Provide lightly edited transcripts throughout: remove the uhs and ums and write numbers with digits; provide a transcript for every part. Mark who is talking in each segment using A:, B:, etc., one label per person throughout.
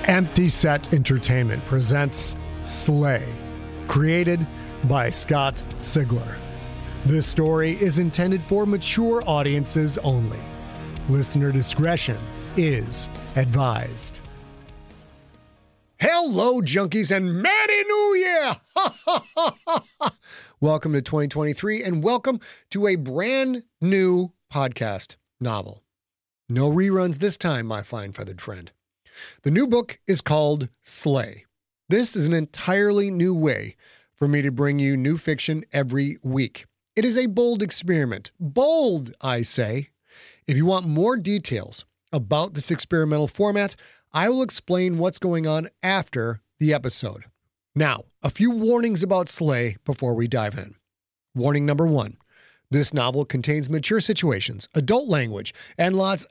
A: Empty Set Entertainment presents Slay, created by Scott Sigler. This story is intended for mature audiences only. Listener discretion is advised. Hello, junkies, and Merry New Year! Welcome to 2023, and welcome to a brand new podcast novel. No reruns this time, my fine feathered friend. The new book is called Slay. This is an entirely new way for me to bring you new fiction every week. It is a bold experiment. Bold, I say. If you want more details about this experimental format, I will explain what's going on after the episode. Now, a few warnings about Slay before we dive in. Warning number 1. This novel contains mature situations, adult language, and lots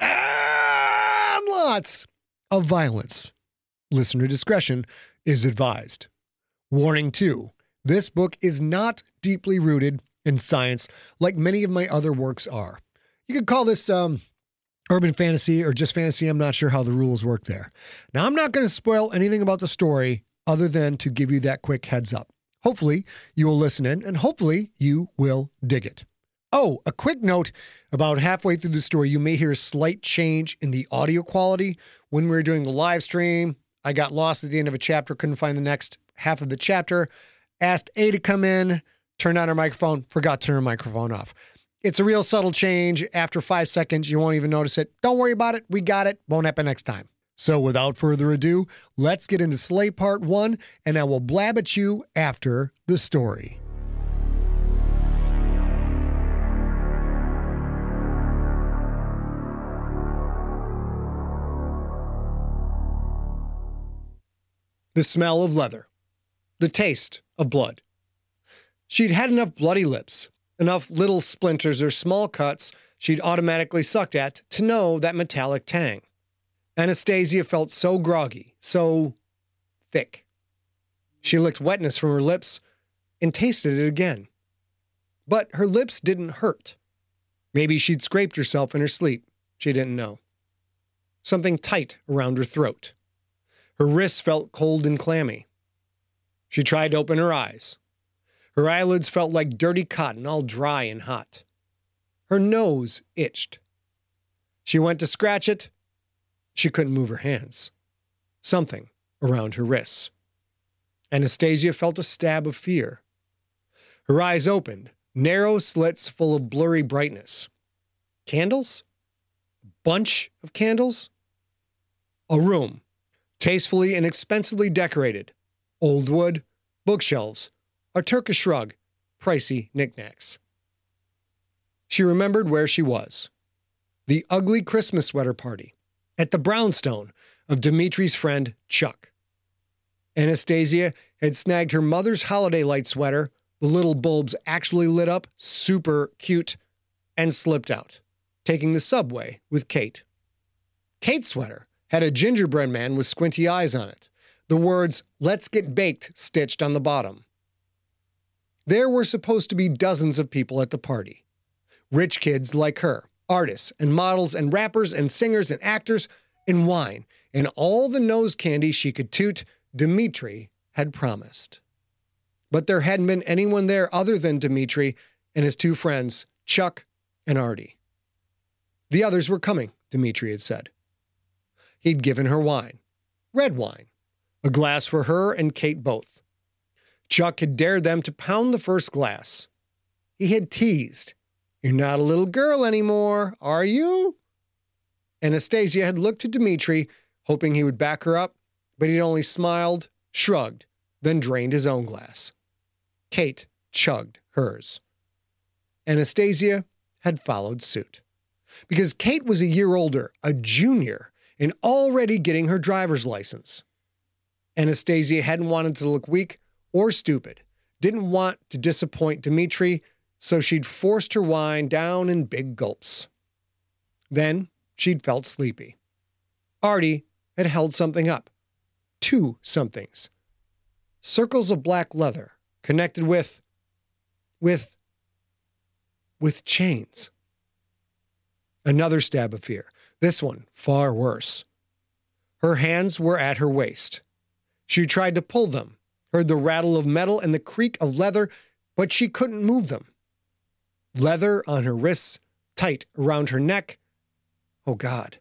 A: of violence. Listener discretion is advised. Warning 2. This book is not deeply rooted in science like many of my other works are. You could call this urban fantasy or just fantasy. I'm not sure how the rules work there. Now, I'm not going to spoil anything about the story other than to give you that quick heads up. Hopefully, you will listen in, and hopefully, you will dig it. Oh, a quick note. About halfway through the story, you may hear a slight change in the audio quality. When we were doing the live stream, I got lost at the end of a chapter, couldn't find the next half of the chapter, asked A to come in, turned on her microphone, forgot to turn her microphone off. It's a real subtle change. After 5 seconds, you won't even notice it. Don't worry about it. We got it. Won't happen next time. So without further ado, let's get into Slay Part 1, and I will blab at you after the story. The smell of leather. The taste of blood. She'd had enough bloody lips, enough little splinters or small cuts she'd automatically sucked at to know that metallic tang. Anastasia felt so groggy, so thick. She licked wetness from her lips and tasted it again. But her lips didn't hurt. Maybe she'd scraped herself in her sleep. She didn't know. Something tight around her throat. Her wrists felt cold and clammy. She tried to open her eyes. Her eyelids felt like dirty cotton, all dry and hot. Her nose itched. She went to scratch it. She couldn't move her hands. Something around her wrists. Anastasia felt a stab of fear. Her eyes opened, narrow slits full of blurry brightness. Candles? A bunch of candles? A room. Tastefully and expensively decorated. Old wood, bookshelves, a Turkish rug, pricey knickknacks. She remembered where she was. The ugly Christmas sweater party at the brownstone of Dimitri's friend Chuck. Anastasia had snagged her mother's holiday light sweater, the little bulbs actually lit up, super cute, and slipped out, taking the subway with Kate. Kate's sweater had a gingerbread man with squinty eyes on it. The words, "Let's get baked," stitched on the bottom. There were supposed to be dozens of people at the party. Rich kids like her, artists and models and rappers and singers and actors and wine and all the nose candy she could toot Dimitri had promised. But there hadn't been anyone there other than Dimitri and his two friends, Chuck and Artie. The others were coming, Dimitri had said. He'd given her wine, red wine, a glass for her and Kate both. Chuck had dared them to pound the first glass. He had teased, "You're not a little girl anymore, are you?" Anastasia had looked to Dimitri, hoping he would back her up, but he'd only smiled, shrugged, then drained his own glass. Kate chugged hers. Anastasia had followed suit. Because Kate was a year older, a junior, and already getting her driver's license. Anastasia hadn't wanted to look weak or stupid, didn't want to disappoint Dimitri, so she'd forced her wine down in big gulps. Then she'd felt sleepy. Artie had held something up. 2 somethings. Circles of black leather connected with chains. Another stab of fear. This one far worse. Her hands were at her waist. She tried to pull them, heard the rattle of metal and the creak of leather, but she couldn't move them. Leather on her wrists, tight around her neck. Oh, God.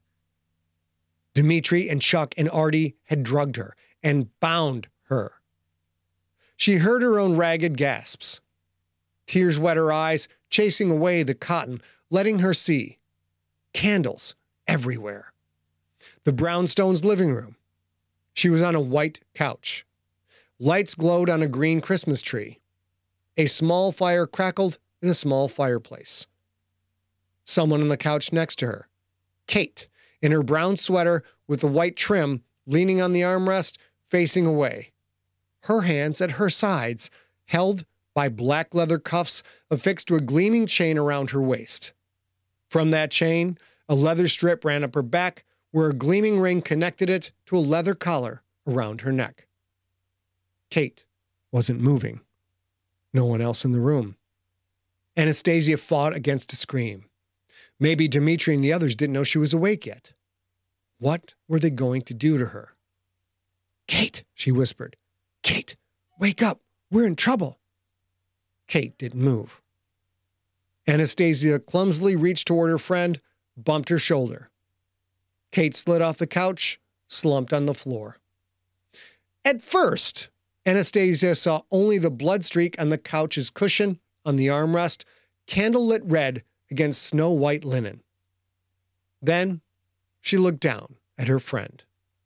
A: Dimitri and Chuck and Artie had drugged her and bound her. She heard her own ragged gasps. Tears wet her eyes, chasing away the cotton, letting her see. Candles everywhere. The Brownstones' living room. She was on a white couch. Lights glowed on a green Christmas tree. A small fire crackled in a small fireplace. Someone on the couch next to her. Kate, in her brown sweater with the white trim, leaning on the armrest, facing away. Her hands at her sides, held by black leather cuffs affixed to a gleaming chain around her waist. From that chain, a leather strip ran up her back, where a gleaming ring connected it to a leather collar around her neck. Kate wasn't moving. No one else in the room. Anastasia fought against a scream. Maybe Dimitri and the others didn't know she was awake yet. What were they going to do to her? "Kate," she whispered. "Kate, wake up. We're in trouble." Kate didn't move. Anastasia clumsily reached toward her friend, bumped her shoulder. Kate slid off the couch, slumped on the floor. At first, Anastasia saw only the blood streak on the couch's cushion, on the armrest, candlelit red against snow-white linen. Then she looked down at her friend.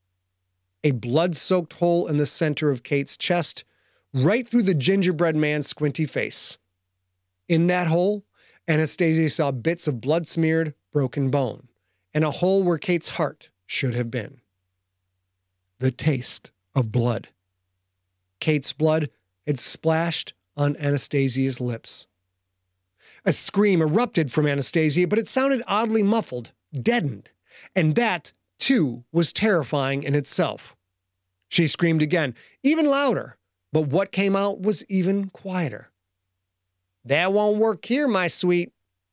A: A blood-soaked hole in the center of Kate's chest, right through the gingerbread man's squinty face. In that hole, Anastasia saw bits of blood-smeared, broken bone, and a hole where Kate's heart should have been. The taste of blood. Kate's blood had splashed on Anastasia's lips. A scream erupted from Anastasia, but it sounded oddly muffled, deadened, and that, too, was terrifying in itself. She screamed again, even louder, but what came out was even quieter. "That won't work here, my sweet."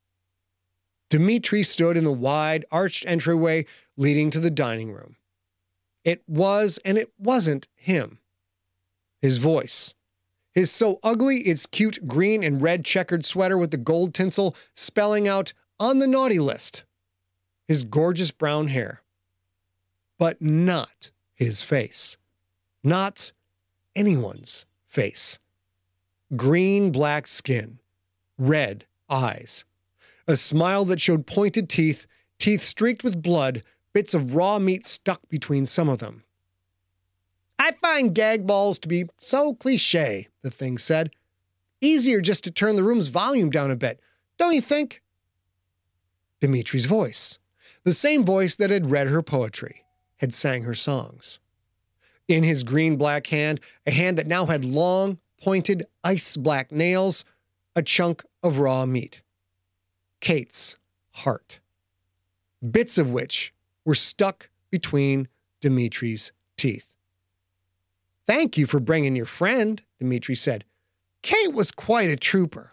A: Dimitri stood in the wide, arched entryway leading to the dining room. It was and it wasn't him. His voice. His so ugly it's cute green and red checkered sweater with the gold tinsel spelling out "on the naughty list." His gorgeous brown hair. But not his face. Not anyone's face. Green-black skin. Red eyes. A smile that showed pointed teeth, teeth streaked with blood, bits of raw meat stuck between some of them. "I find gag balls to be so cliché," the thing said. "Easier just to turn the room's volume down a bit, don't you think?" Dimitri's voice. The same voice that had read her poetry, had sang her songs. In his green-black hand, a hand that now had long, pointed, ice-black nails, a chunk of raw meat. Kate's heart. Bits of which were stuck between Dimitri's teeth. "Thank you for bringing your friend," Dimitri said. "Kate was quite a trooper."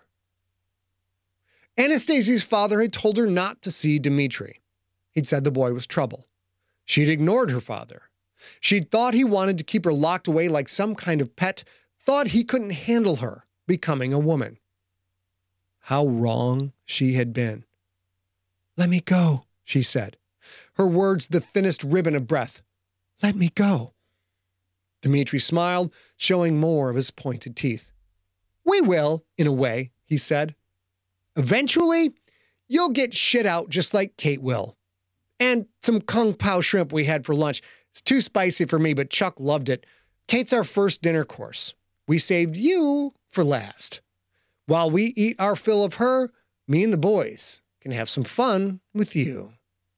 A: Anastasia's father had told her not to see Dimitri. He'd said the boy was trouble. She'd ignored her father. She'd thought he wanted to keep her locked away like some kind of pet, thought he couldn't handle her becoming a woman. How wrong she had been. "Let me go," she said. Her words the thinnest ribbon of breath. "Let me go." Dimitri smiled, showing more of his pointed teeth. "We will, in a way," he said. "Eventually, you'll get shit out just like Kate will. And some kung pao shrimp we had for lunch. It's too spicy for me, but Chuck loved it. Kate's our first dinner course. We saved you for last. While we eat our fill of her, me and the boys can have some fun with you."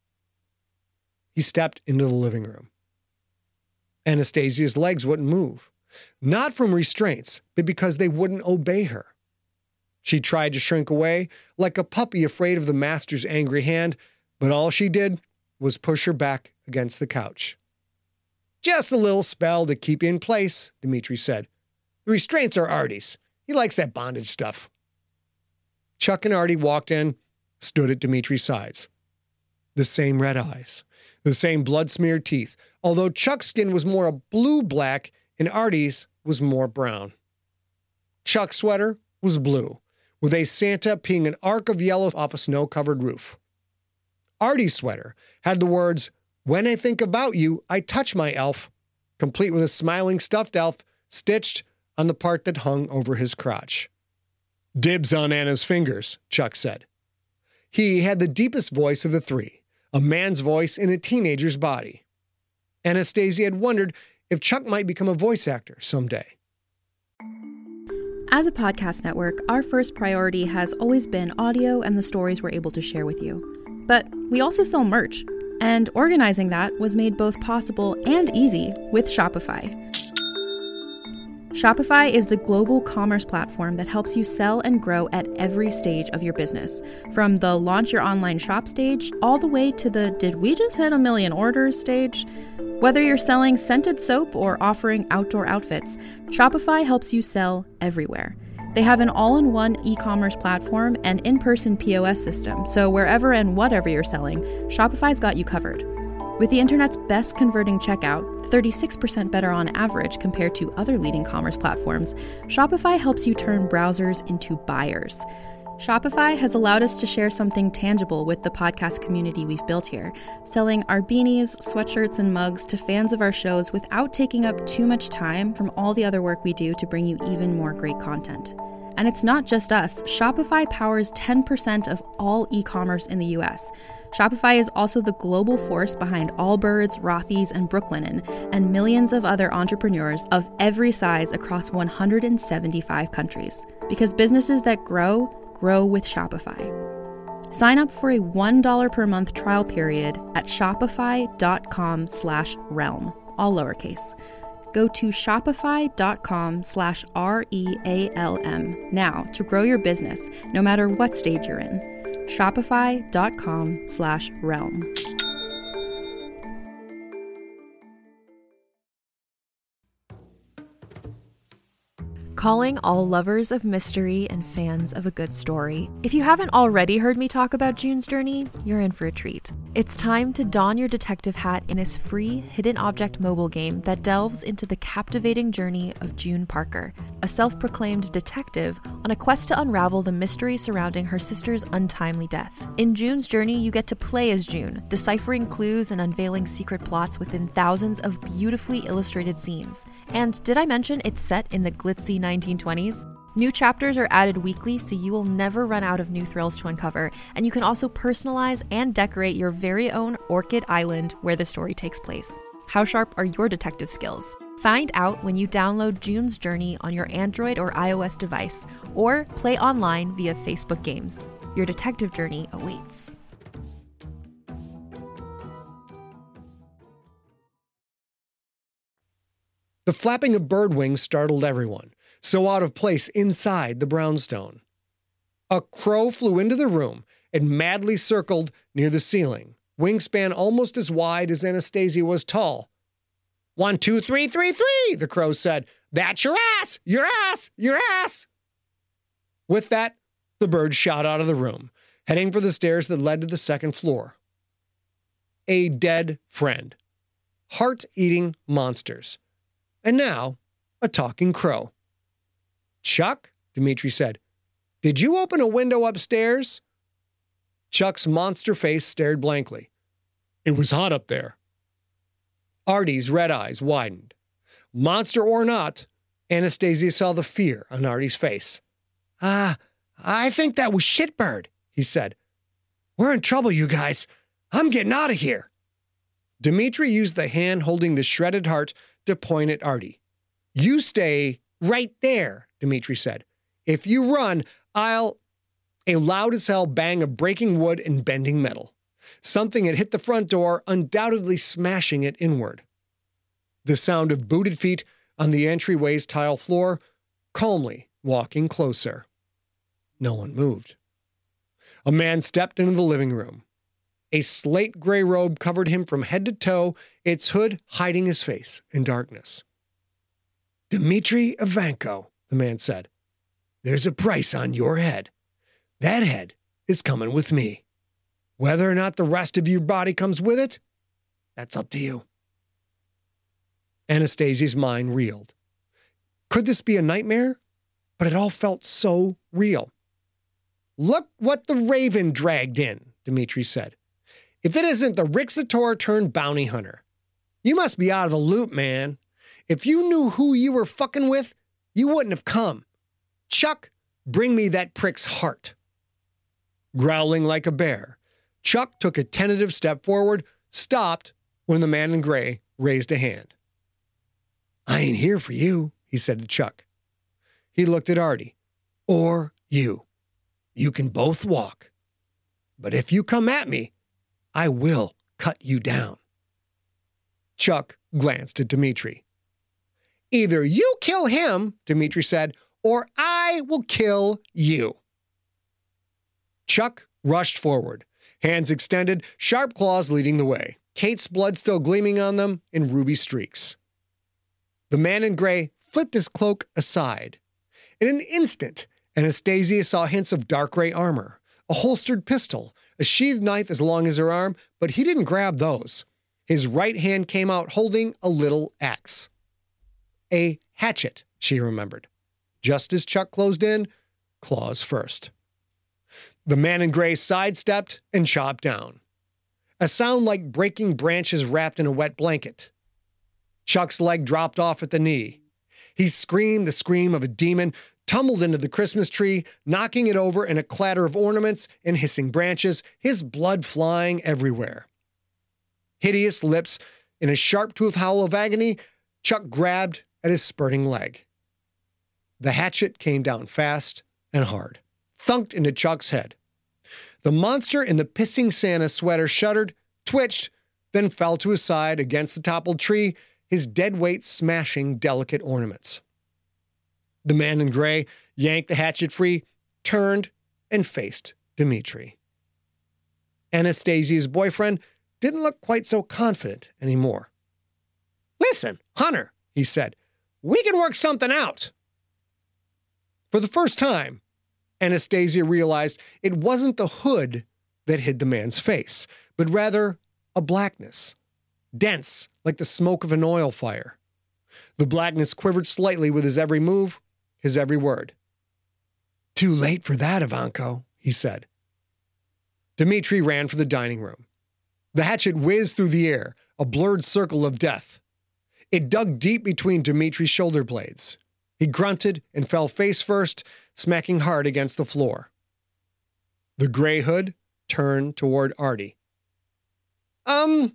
A: He stepped into the living room. Anastasia's legs wouldn't move. Not from restraints, but because they wouldn't obey her. She tried to shrink away, like a puppy afraid of the master's angry hand, but all she did was push her back against the couch. "Just a little spell to keep you in place," Dimitri said. "The restraints are Artie's. He likes that bondage stuff." Chuck and Artie walked in, stood at Dimitri's sides. The same red eyes, the same blood-smeared teeth, although Chuck's skin was more a blue-black and Artie's was more brown. Chuck's sweater was blue, with a Santa peeing an arc of yellow off a snow-covered roof. Artie's sweater had the words, "When I think about you, I touch my elf," complete with a smiling stuffed elf stitched on the part that hung over his crotch. "Dibs on Anna's fingers," Chuck said. He had the deepest voice of the three, a man's voice in a teenager's body. Anastasia had wondered if Chuck might become a voice actor someday.
B: As a podcast network, our first priority has always been audio and the stories we're able to share with you. But we also sell merch, and organizing that was made both possible and easy with Shopify. Shopify is the global commerce platform that helps you sell and grow at every stage of your business, from the launch your online shop stage all the way to the did we just hit 1 million orders stage. Whether you're selling scented soap or offering outdoor outfits, Shopify helps you sell everywhere. They have an all-in-one e-commerce platform and in-person POS system, so wherever and whatever you're selling, Shopify's got you covered. With the internet's best converting checkout, 36% better on average compared to other leading commerce platforms, Shopify helps you turn browsers into buyers. Shopify has allowed us to share something tangible with the podcast community we've built here, selling our beanies, sweatshirts, and mugs to fans of our shows without taking up too much time from all the other work we do to bring you even more great content. And it's not just us. Shopify powers 10% of all e-commerce in the US. Shopify is also the global force behind Allbirds, Rothy's, and Brooklinen, and millions of other entrepreneurs of every size across 175 countries. Because businesses that grow with Shopify. Sign up for a $1 per month trial period at shopify.com/realm, all lowercase. Go to shopify.com/REALM now to grow your business, no matter what stage you're in. Shopify.com/realm. Calling all lovers of mystery and fans of a good story. If you haven't already heard me talk about June's Journey, you're in for a treat. It's time to don your detective hat in this free hidden object mobile game that delves into the captivating journey of June Parker, a self-proclaimed detective on a quest to unravel the mystery surrounding her sister's untimely death. In June's Journey, you get to play as June, deciphering clues and unveiling secret plots within thousands of beautifully illustrated scenes. And did I mention it's set in the glitzy 1920s? New chapters are added weekly, so you will never run out of new thrills to uncover, and you can also personalize and decorate your very own Orchid Island where the story takes place. How sharp are your detective skills? Find out when you download June's Journey on your Android or iOS device, or play online via Facebook Games. Your detective journey awaits.
A: The flapping of bird wings startled everyone, so out of place inside the brownstone. A crow flew into the room and madly circled near the ceiling, wingspan almost as wide as Anastasia was tall. 1, 2, 3, 3, 3, the crow said. That's your ass! Your ass! Your ass! With that, the bird shot out of the room, heading for the stairs that led to the second floor. A dead friend. Heart-eating monsters. And now, a talking crow. Chuck, Dimitri said, did you open a window upstairs? Chuck's monster face stared blankly. It was hot up there. Artie's red eyes widened. Monster or not, Anastasia saw the fear on Artie's face. I think that was Shitbird, he said. We're in trouble, you guys. I'm getting out of here. Dimitri used the hand holding the shredded heart to point at Artie. You stay right there, Dimitri said. If you run, I'll... A loud as hell bang of breaking wood and bending metal. Something had hit the front door, undoubtedly smashing it inward. The sound of booted feet on the entryway's tile floor, calmly walking closer. No one moved. A man stepped into the living room. A slate gray robe covered him from head to toe, its hood hiding his face in darkness. Dimitri Ivanko, the man said. There's a price on your head. That head is coming with me. Whether or not the rest of your body comes with it, that's up to you. Anastasia's mind reeled. Could this be a nightmare? But it all felt so real. Look what the Raven dragged in, Dmitri said. If it isn't the Rixator turned bounty hunter. You must be out of the loop, man. If you knew who you were fucking with, you wouldn't have come. Chuck, bring me that prick's heart. Growling like a bear, Chuck took a tentative step forward, stopped when the man in gray raised a hand. I ain't here for you, he said to Chuck. He looked at Artie. Or you. You can both walk. But if you come at me, I will cut you down. Chuck glanced at Dmitri. Either you kill him, Dmitri said, or I will kill you. Chuck rushed forward, hands extended, sharp claws leading the way, Kate's blood still gleaming on them in ruby streaks. The man in gray flipped his cloak aside. In an instant, Anastasia saw hints of dark gray armor, a holstered pistol, a sheathed knife as long as her arm, but he didn't grab those. His right hand came out holding a little axe. A hatchet, she remembered. Just as Chuck closed in, claws first. The man in gray sidestepped and chopped down. A sound like breaking branches wrapped in a wet blanket. Chuck's leg dropped off at the knee. He screamed the scream of a demon, tumbled into the Christmas tree, knocking it over in a clatter of ornaments and hissing branches, his blood flying everywhere. Hideous lips in a sharp-toothed howl of agony, Chuck grabbed at his spurting leg. The hatchet came down fast and hard, thunked into Chuck's head. The monster in the pissing Santa sweater shuddered, twitched, then fell to his side against the toppled tree, his dead weight smashing delicate ornaments. The man in gray yanked the hatchet free, turned, and faced Dmitri. Anastasia's boyfriend didn't look quite so confident anymore. Listen, Hunter, he said, we can work something out. For the first time, Anastasia realized it wasn't the hood that hid the man's face, but rather a blackness, dense like the smoke of an oil fire. The blackness quivered slightly with his every move, his every word. Too late for that, Ivanko, he said. Dmitri ran for the dining room. The hatchet whizzed through the air, a blurred circle of death. It dug deep between Dmitri's shoulder blades. He grunted and fell face first, smacking hard against the floor. The gray hood turned toward Artie. I'll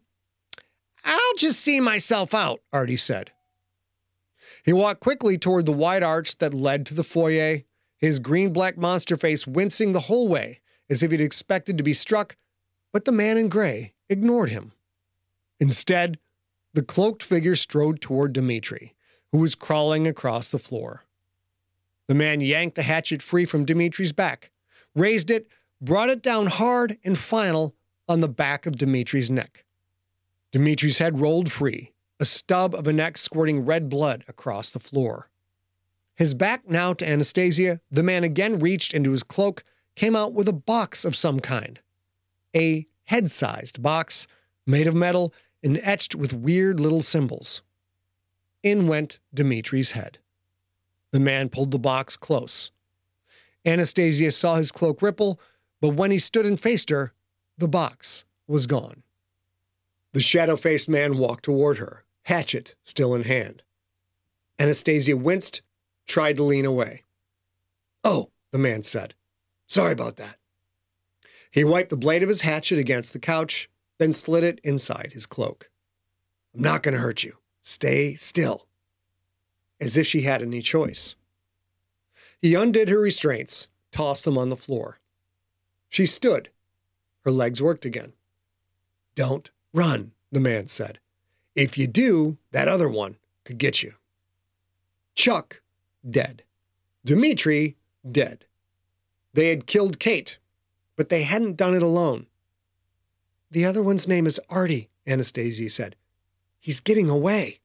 A: just see myself out, Artie said. He walked quickly toward the wide arch that led to the foyer, his green-black monster face wincing the whole way, as if he'd expected to be struck, but the man in gray ignored him. Instead, the cloaked figure strode toward Dmitri, who was crawling across the floor. The man yanked the hatchet free from Dmitri's back, raised it, brought it down hard and final on the back of Dmitri's neck. Dmitri's head rolled free, a stub of a neck squirting red blood across the floor. His back now to Anastasia, the man again reached into his cloak, came out with a box of some kind. A head-sized box, made of metal and etched with weird little symbols. In went Dmitri's head. The man pulled the box close. Anastasia saw his cloak ripple, but when he stood and faced her, the box was gone. The shadow-faced man walked toward her, hatchet still in hand. Anastasia winced, tried to lean away. Oh, the man said. Sorry about that. He wiped the blade of his hatchet against the couch, then slid it inside his cloak. I'm not going to hurt you. Stay still. As if she had any choice. He undid her restraints, tossed them on the floor. She stood. Her legs worked again. Don't run, the man said. If you do, that other one could get you. Chuck, dead. Dmitri, dead. They had killed Kate, but they hadn't done it alone. The other one's name is Artie, Anastasia said. He's getting away.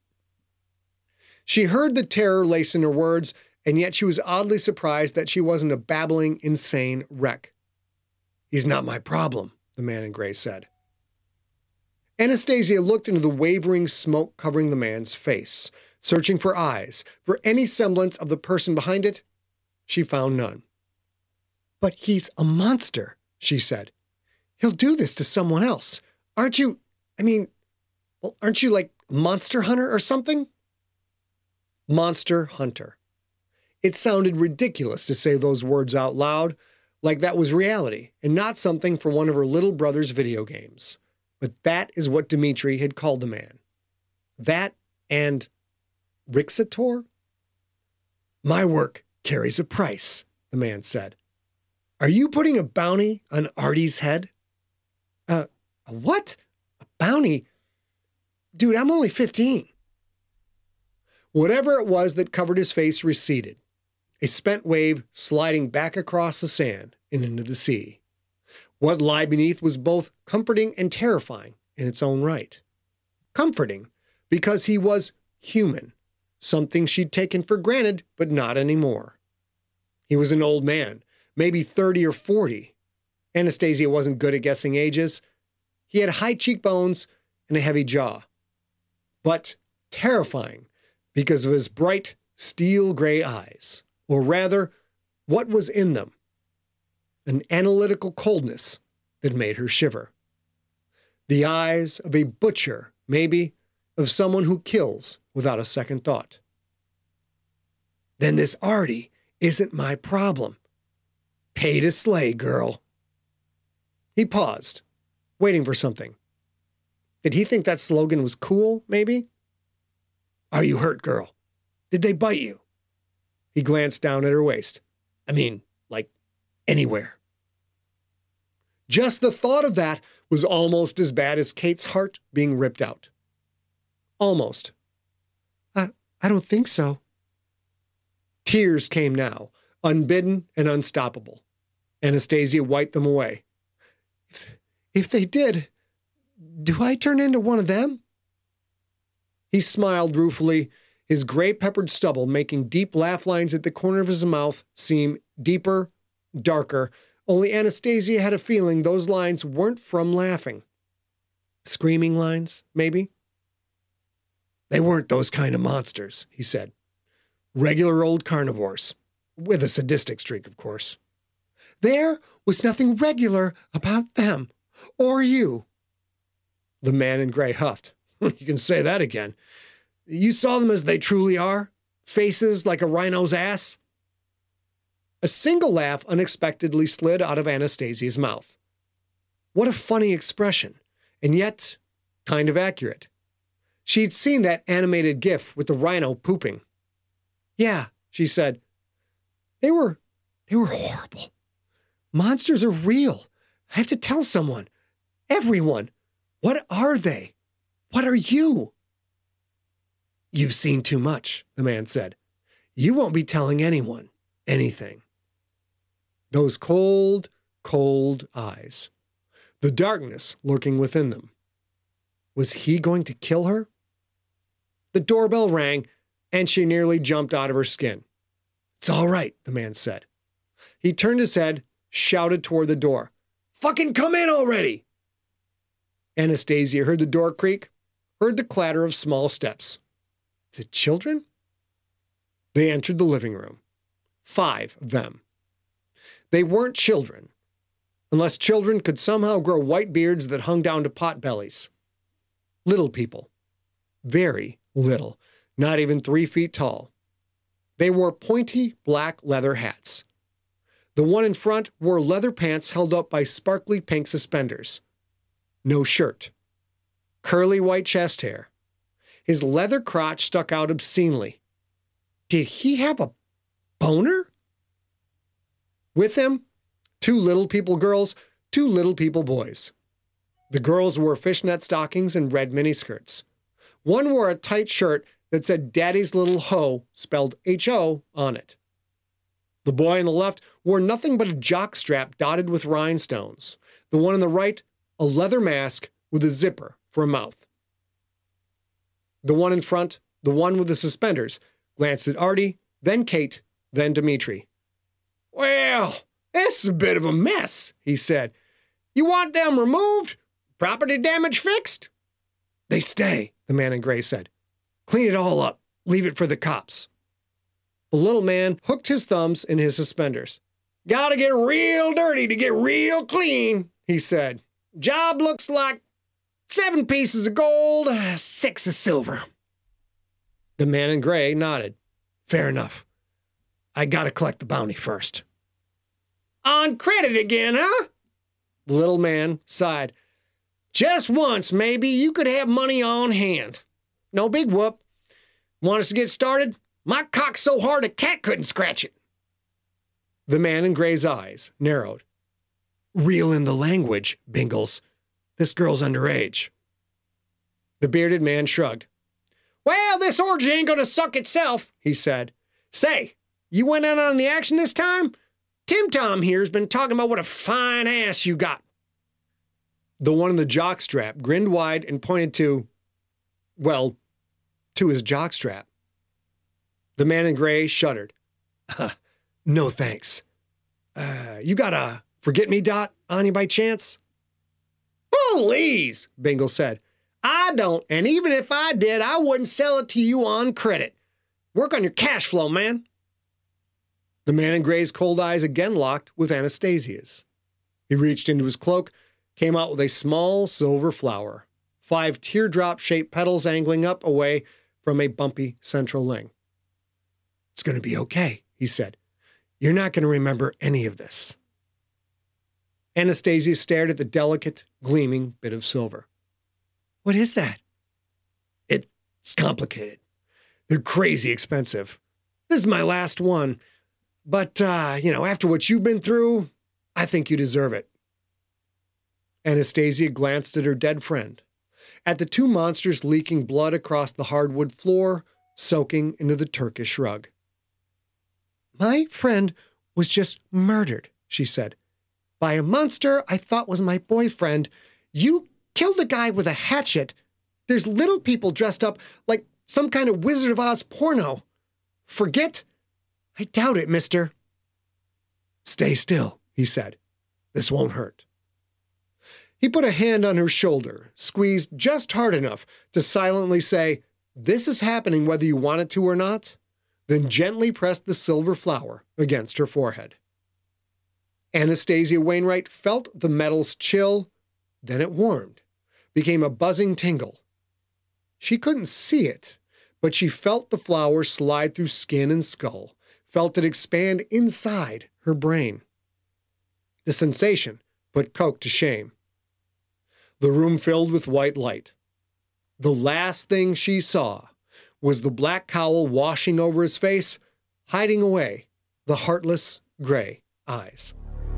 A: She heard the terror lace in her words, and yet she was oddly surprised that she wasn't a babbling, insane wreck. He's not my problem, the man in gray said. Anastasia looked into the wavering smoke covering the man's face, searching for eyes, for any semblance of the person behind it. She found none. "But he's a monster," she said. "He'll do this to someone else. Aren't you like a monster hunter or something?" Monster hunter. It sounded ridiculous to say those words out loud, like that was reality and not something for one of her little brother's video games. But that is what Dmitri had called the man. That and Rixator? "My work carries a price," the man said. "Are you putting a bounty on Artie's head?" A what? A bounty? Dude, I'm only 15. Whatever it was that covered his face receded, a spent wave sliding back across the sand and into the sea. What lay beneath was both comforting and terrifying in its own right. Comforting because he was human, something she'd taken for granted, but not anymore. He was an old man, maybe 30 or 40. Anastasia wasn't good at guessing ages. He had high cheekbones and a heavy jaw. But terrifying because of his bright, steel gray eyes. Or rather, what was in them? An analytical coldness that made her shiver. The eyes of a butcher, maybe, of someone who kills without a second thought. "Then this Artie isn't my problem. Pay to slay, girl." He paused, waiting for something. Did he think that slogan was cool, maybe? "Are you hurt, girl? Did they bite you?" He glanced down at her waist. Like anywhere. Just the thought of that was almost as bad as Kate's heart being ripped out. Almost. I don't think so." Tears came now, unbidden and unstoppable. Anastasia wiped them away. If they did, do I turn into one of them?" He smiled ruefully, his gray-peppered stubble making deep laugh lines at the corner of his mouth seem deeper, darker, only Anastasia had a feeling those lines weren't from laughing. Screaming lines, maybe? "They weren't those kind of monsters," he said. "Regular old carnivores. With a sadistic streak, of course." "There was nothing regular about them. Or you." The man in gray huffed. "You can say that again. You saw them as they truly are? Faces like a rhino's ass?" A single laugh unexpectedly slid out of Anastasia's mouth. What a funny expression, and yet kind of accurate. She'd seen that animated gif with the rhino pooping. "Yeah," she said. They were horrible. Monsters are real. I have to tell someone. Everyone. What are they? What are you?" "You've seen too much," the man said. "You won't be telling anyone anything." Those cold, cold eyes. The darkness lurking within them. Was he going to kill her? The doorbell rang, and she nearly jumped out of her skin. "It's all right," the man said. He turned his head, shouted toward the door. "Fucking come in already!" Anastasia heard the door creak, heard the clatter of small steps. The children? They entered the living room. 5 of them. They weren't children, unless children could somehow grow white beards that hung down to pot bellies. Little people. Very little, not even 3 feet tall. They wore pointy black leather hats. The one in front wore leather pants held up by sparkly pink suspenders. No shirt. Curly white chest hair. His leather crotch stuck out obscenely. Did he have a boner? With him, 2 little people girls, 2 little people boys. The girls wore fishnet stockings and red miniskirts. One wore a tight shirt that said Daddy's Little Hoe, spelled H-O, on it. The boy on the left wore nothing but a jockstrap dotted with rhinestones. The one on the right, a leather mask with a zipper for a mouth. The one in front, the one with the suspenders, glanced at Artie, then Kate, then Dmitri. "Well, this is a bit of a mess," he said. "You want them removed? Property damage fixed?" They stay, the man in gray said. Clean it all up. Leave it for the cops. The little man hooked his thumbs in his suspenders. Gotta get real dirty to get real clean, he said. Job looks like 7 pieces of gold, 6 of silver. The man in gray nodded. Fair enough. I gotta collect the bounty first. On credit again, huh? The little man sighed. Just once, maybe, you could have money on hand. No big whoop. Want us to get started? My cock's so hard a cat couldn't scratch it. The man in gray's eyes narrowed. Reel in the language, Bingles. This girl's underage. The bearded man shrugged. Well, this orgy ain't gonna suck itself, he said. Say, you went out on the action this time? Tim Tom here's been talking about what a fine ass you got. The one in the jockstrap grinned wide and pointed to his jockstrap. The man in gray shuddered. No thanks. You got a forget-me-dot on you by chance? Please, Bingle said. I don't, and even if I did, I wouldn't sell it to you on credit. Work on your cash flow, man. The man in gray's cold eyes again locked with Anastasia's. He reached into his cloak, came out with a small silver flower, 5 teardrop-shaped petals angling up away from a bumpy central ling. It's going to be okay, he said. You're not going to remember any of this. Anastasia stared at the delicate, gleaming bit of silver. What is that? It's complicated. They're crazy expensive. This is my last one. But, after what you've been through, I think you deserve it. Anastasia glanced at her dead friend, at the 2 monsters leaking blood across the hardwood floor, soaking into the Turkish rug. My friend was just murdered, she said, by a monster I thought was my boyfriend. You killed a guy with a hatchet. There's little people dressed up like some kind of Wizard of Oz porno. Forget? I doubt it, mister. Stay still, he said. This won't hurt. He put a hand on her shoulder, squeezed just hard enough to silently say, this is happening whether you want it to or not, then gently pressed the silver flower against her forehead. Anastasia Wainwright felt the metals chill, then it warmed, became a buzzing tingle. She couldn't see it, but she felt the flower slide through skin and skull, felt it expand inside her brain. The sensation put Coke to shame. The room filled with white light. The last thing she saw was the black cowl washing over his face, hiding away the heartless gray eyes.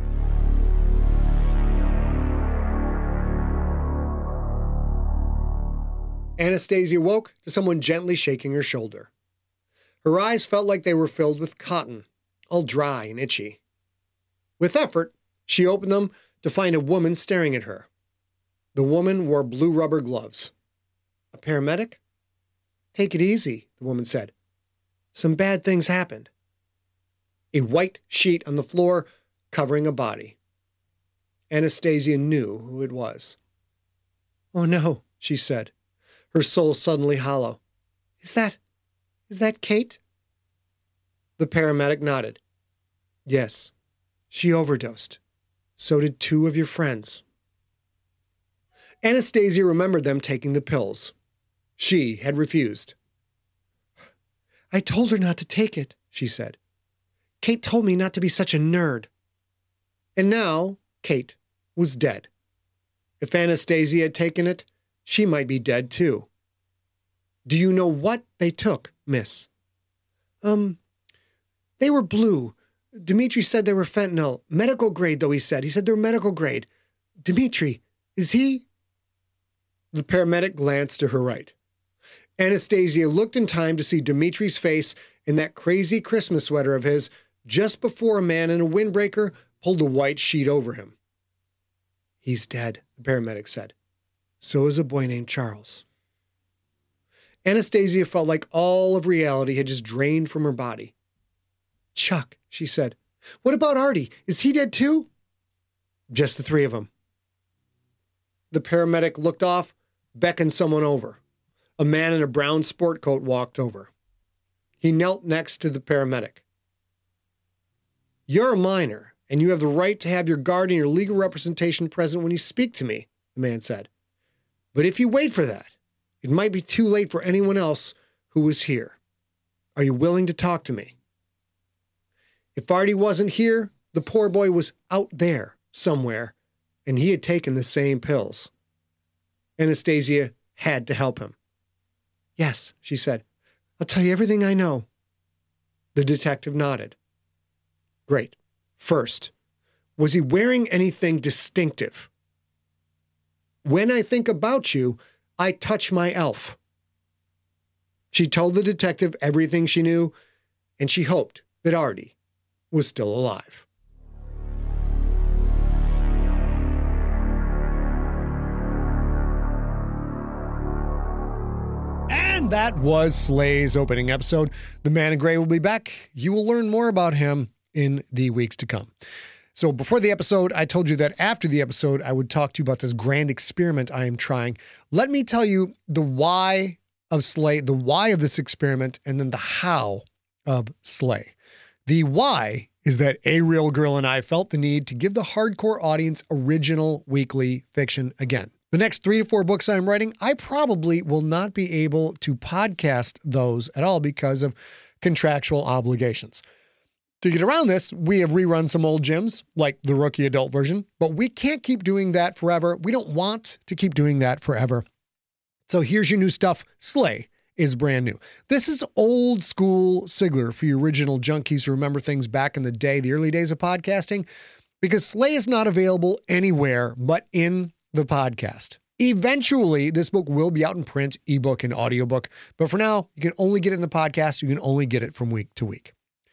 A: Anastasia woke to someone gently shaking her shoulder. Her eyes felt like they were filled with cotton, all dry and itchy. With effort, she opened them to find a woman staring at her. The woman wore blue rubber gloves. A paramedic? Take it easy, the woman said. Some bad things happened. A white sheet on the floor covering a body. Anastasia knew who it was. Oh no, she said, her soul suddenly hollow. Is that Kate? The paramedic nodded. Yes, she overdosed. So did 2 of your friends. Anastasia remembered them taking the pills. She had refused. I told her not to take it, she said. Kate told me not to be such a nerd. And now Kate was dead. If Anastasia had taken it, she might be dead too. Do you know what they took, miss? They were blue. Dimitri said they were fentanyl. Medical grade, though, he said. He said they were medical grade. Dimitri, is he? The paramedic glanced to her right. Anastasia looked in time to see Dimitri's face in that crazy Christmas sweater of his just before a man in a windbreaker pulled a white sheet over him. He's dead, the paramedic said. So is a boy named Charles. Anastasia felt like all of reality had just drained from her body. Chuck, she said. What about Artie? Is he dead too? Just the 3 of them. The paramedic looked off, beckoned someone over. A man in a brown sport coat walked over. He knelt next to the paramedic. "You're a minor, and you have the right to have your guard and your legal representation present when you speak to me," the man said. "But if you wait for that, it might be too late for anyone else who was here. Are you willing to talk to me?" If Artie wasn't here, the poor boy was out there somewhere, and he had taken the same pills. Anastasia had to help him. "Yes," she said. "I'll tell you everything I know." The detective nodded. "Great. First, was he wearing anything distinctive?" "When I think about you, I touch my elf." She told the detective everything she knew, and she hoped that Artie was still alive. And that was Slay's opening episode. The Man in Gray will be back. You will learn more about him in the weeks to come. So before the episode, I told you that after the episode, I would talk to you about this grand experiment I am trying. Let me tell you the why of Slay, the why of this experiment, and then the how of Slay. The why is that A Real Girl and I felt the need to give the hardcore audience original weekly fiction again. The next 3 to 4 books I'm writing, I probably will not be able to podcast those at all because of contractual obligations. To get around this, we have rerun some old gems, like the Rookie adult version, but we can't keep doing that forever. We don't want to keep doing that forever. So here's your new stuff. Slay is brand new. This is old school Sigler for your original junkies who remember things back in the day, the early days of podcasting, because Slay is not available anywhere but in the podcast. Eventually, this book will be out in print, ebook, and audiobook, but for now, you can only get it in the podcast. You can only get it from week to week.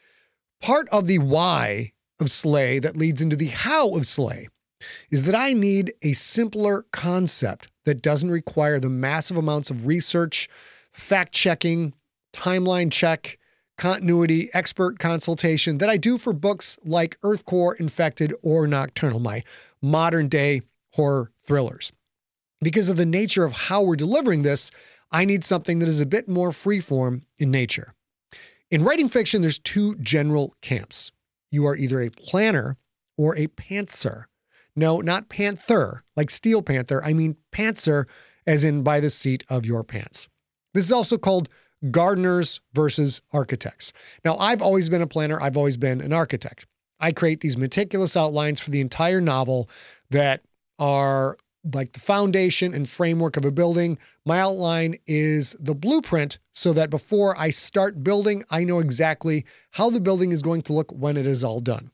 A: Part of the why of Slay that leads into the how of Slay is that I need a simpler concept that doesn't require the massive amounts of research, fact-checking, timeline check, continuity, expert consultation that I do for books like Earthcore, Infected, or Nocturnal, my modern-day horror thrillers. Because of the nature of how we're delivering this, I need something that is a bit more freeform in nature. In writing fiction, there's 2 general camps. You are either a planner or a pantser. No, not panther, like Steel Panther. I mean pantser, as in by the seat of your pants. This is also called gardeners versus architects. Now, I've always been a planner. I've always been an architect. I create these meticulous outlines for the entire novel that are like the foundation and framework of a building. My outline is the blueprint so that before I start building, I know exactly how the building is going to look when it is all done.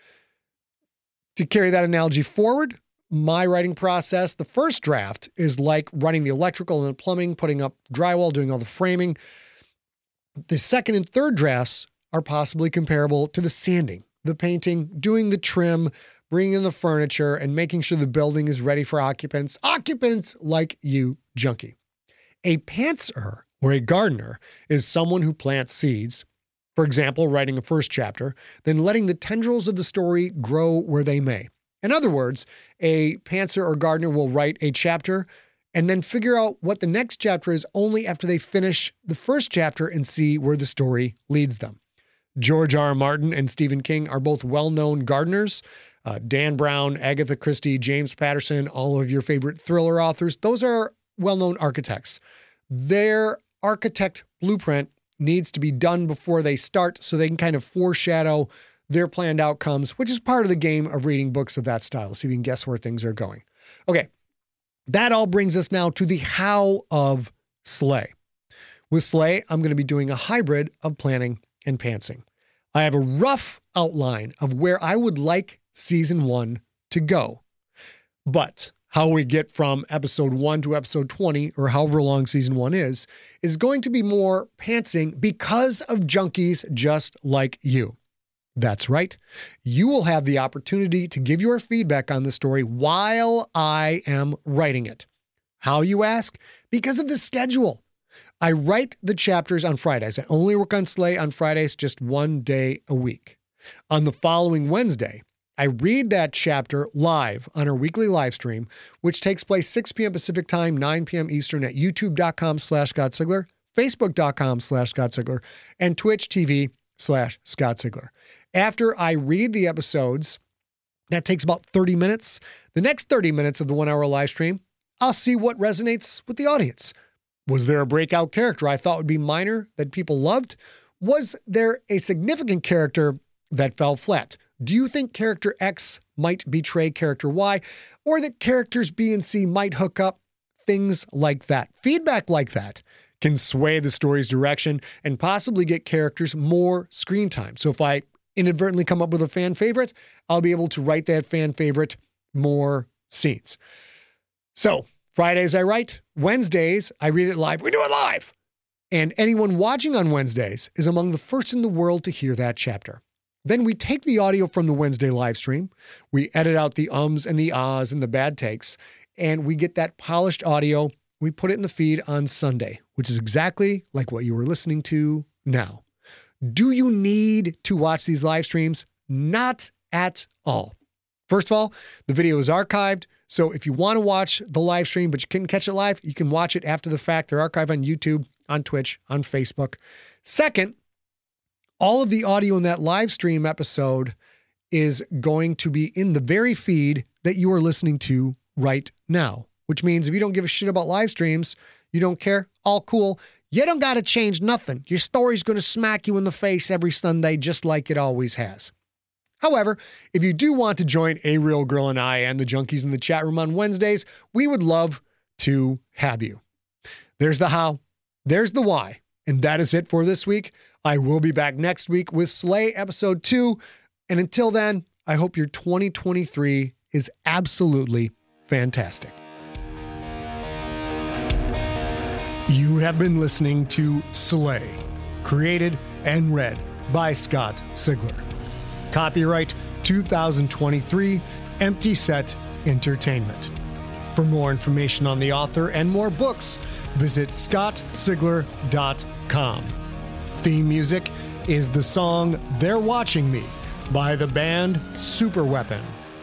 A: To carry that analogy forward, my writing process, the first draft is like running the electrical and the plumbing, putting up drywall, doing all the framing. The second and third drafts are possibly comparable to the sanding, the painting, doing the trim, bringing in the furniture, and making sure the building is ready for occupants like you, junkie. A pantser, or a gardener, is someone who plants seeds, for example, writing a first chapter, then letting the tendrils of the story grow where they may. In other words, a pantser or gardener will write a chapter and then figure out what the next chapter is only after they finish the first chapter and see where the story leads them. George R. R. Martin and Stephen King are both well-known gardeners. Dan Brown, Agatha Christie, James Patterson, all of your favorite thriller authors, those are well-known architects. Their architect blueprint needs to be done before they start so they can kind of foreshadow their planned outcomes, which is part of the game of reading books of that style, so you can guess where things are going. Okay, that all brings us now to the how of Slay. With Slay, I'm going to be doing a hybrid of planning and pantsing. I have a rough outline of where I would like season 1 to go. But how we get from episode 1 to episode 20, or however long season 1 is going to be more pantsing because of junkies just like you. That's right. You will have the opportunity to give your feedback on the story while I am writing it. How, you ask? Because of the schedule. I write the chapters on Fridays. I only work on Slay on Fridays, just 1 day a week. On the following Wednesday, I read that chapter live on our weekly live stream, which takes place 6 p.m. Pacific time, 9 p.m. Eastern at youtube.com/Scott Sigler, facebook.com/Scott Sigler, and Twitch TV/Scott Sigler. After I read the episodes, that takes about 30 minutes. The next 30 minutes of the 1 hour live stream, I'll see what resonates with the audience. Was there a breakout character I thought would be minor that people loved? Was there a significant character that fell flat? Do you think character X might betray character Y, or that characters B and C might hook up? Things like that. Feedback like that can sway the story's direction and possibly get characters more screen time. So if I inadvertently come up with a fan favorite, I'll be able to write that fan favorite more scenes. So Fridays I write, Wednesdays I read it live. We do it live. And anyone watching on Wednesdays is among the first in the world to hear that chapter. Then we take the audio from the Wednesday live stream, we edit out the ums and the ahs and the bad takes, and we get that polished audio. We put it in the feed on Sunday, which is exactly like what you were listening to now. Do you need to watch these live streams? Not at all. First of all, the video is archived, so if you want to watch the live stream but you couldn't catch it live, you can watch it after the fact. They're archived on YouTube, on Twitch, on Facebook. Second, all of the audio in that live stream episode is going to be in the very feed that you are listening to right now, which means if you don't give a shit about live streams, you don't care, all cool. You don't got to change nothing. Your story's going to smack you in the face every Sunday just like it always has. However, if you do want to join A Real Girl and I and the junkies in the chat room on Wednesdays, we would love to have you. There's the how, there's the why, and that is it for this week. I will be back next week with Slay Episode 2. And until then, I hope your 2023 is absolutely fantastic. You have been listening to Slay, created and read by Scott Sigler. Copyright 2023, Empty Set Entertainment. For more information on the author and more books, visit scottsigler.com. Theme music is the song They're Watching Me by the band Superweapon.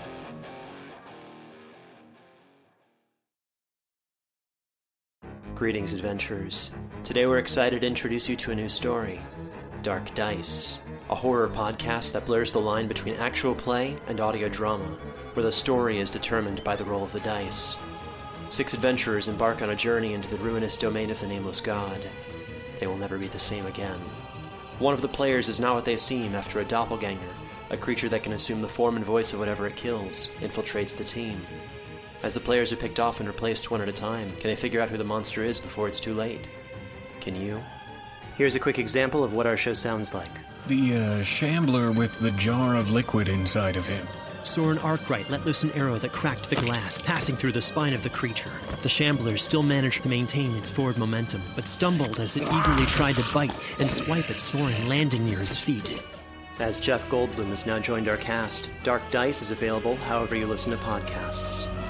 C: Greetings, adventurers. Today we're excited to introduce you to a new story, Dark Dice, a horror podcast that blurs the line between actual play and audio drama, where the story is determined by the roll of the dice. 6 adventurers embark on a journey into the ruinous domain of the Nameless God. They will never be the same again. One of the players is not what they seem after a doppelganger, a creature that can assume the form and voice of whatever it kills, infiltrates the team. As the players are picked off and replaced one at a time, can they figure out who the monster is before it's too late? Can you? Here's a quick example of what our show sounds like.
D: The shambler with the jar of liquid inside of him.
C: Soren Arkwright let loose an arrow that cracked the glass, passing through the spine of the creature. The shambler still managed to maintain its forward momentum, but stumbled as it eagerly tried to bite and swipe at Soren, landing near his feet. As Jeff Goldblum has now joined our cast, Dark Dice is available however you listen to podcasts.